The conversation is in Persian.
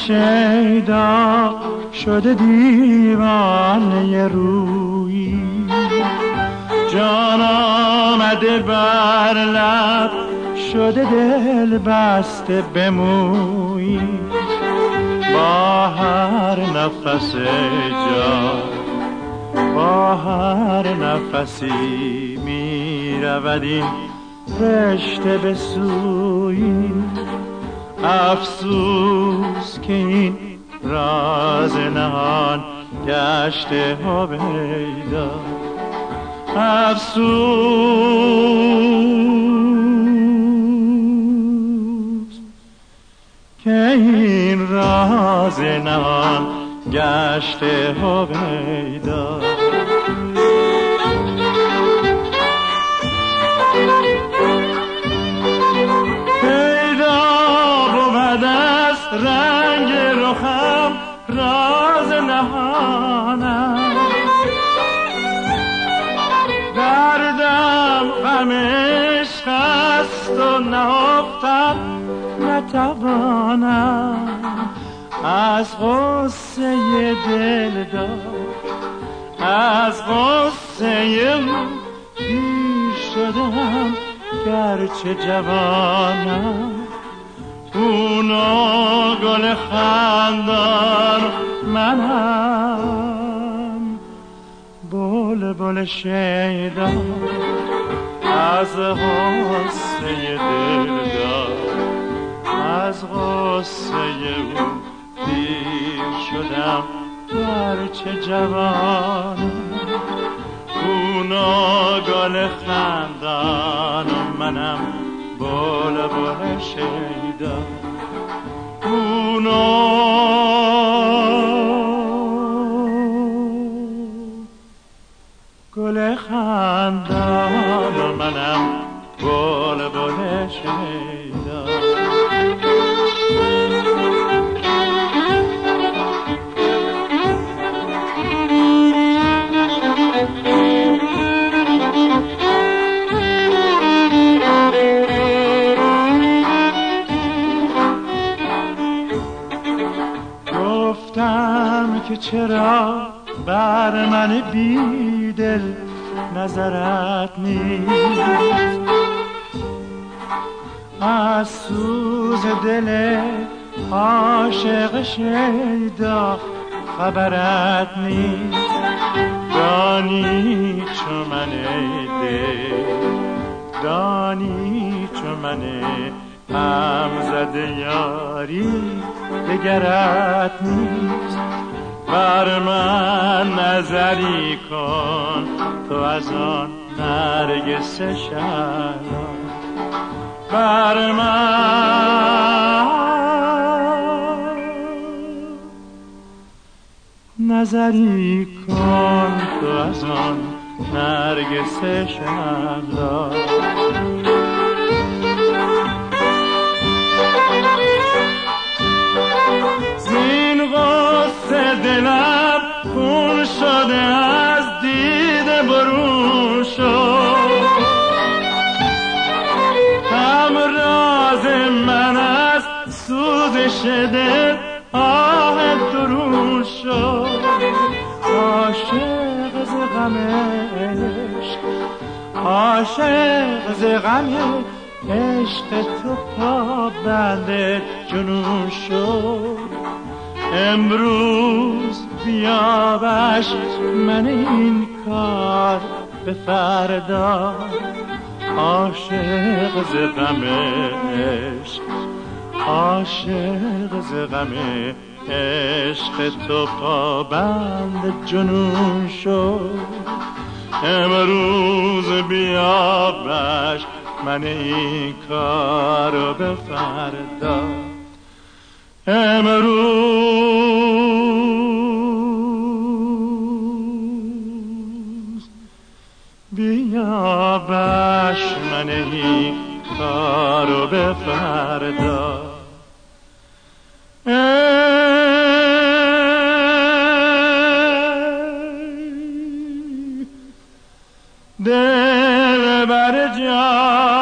شیدا شده دیوانه رویی، جان آمده بر لب شده دل بسته به مویی. با هر نفس جان با هر نفسی می رود این رشته به سویی. افسوس که این راز نهان گشته هویدا، افسوس که این راز نهان گشته هویدا. رنگ رخم راز نهانم، دردم غم عشق است و نهفتن نتوانم. از غصه دلدار از غصه او پیر شدم گرچه جوانم. اونا گل خندان منم بلبل شیدا. از غصه دلدار از غصه او پیر شدم گرچه جوانم. اونا گل خندان منم بلبل شیدا. اونا گل خندان منم بلبل شیدا. که چرا بر من بیدل نظرت نیست، از سوز دل عاشق شیدا خبرت نیست. دانی چو من دل دانی چو من هم زده یاری دگرت نیست. بر من نظری کن تو از آن نرگس شرم، بر من نظری کن تو از آن نرگس شرم. زین غصه دلم خون شده از دیده برون شد، هم راز من از سوزش دل آه درون شد. عاشق ز غم عشق عاشق ز غم عشق تو پا بند جنون شد. امروز بیابش من این کار به فردا. عاشق ز غم عشق عاشق ز غم عشق تو پا بند جنون شد. امروز بیابش من این کار به فردا. امروز بیابش من این کار به فردا. دل بر جان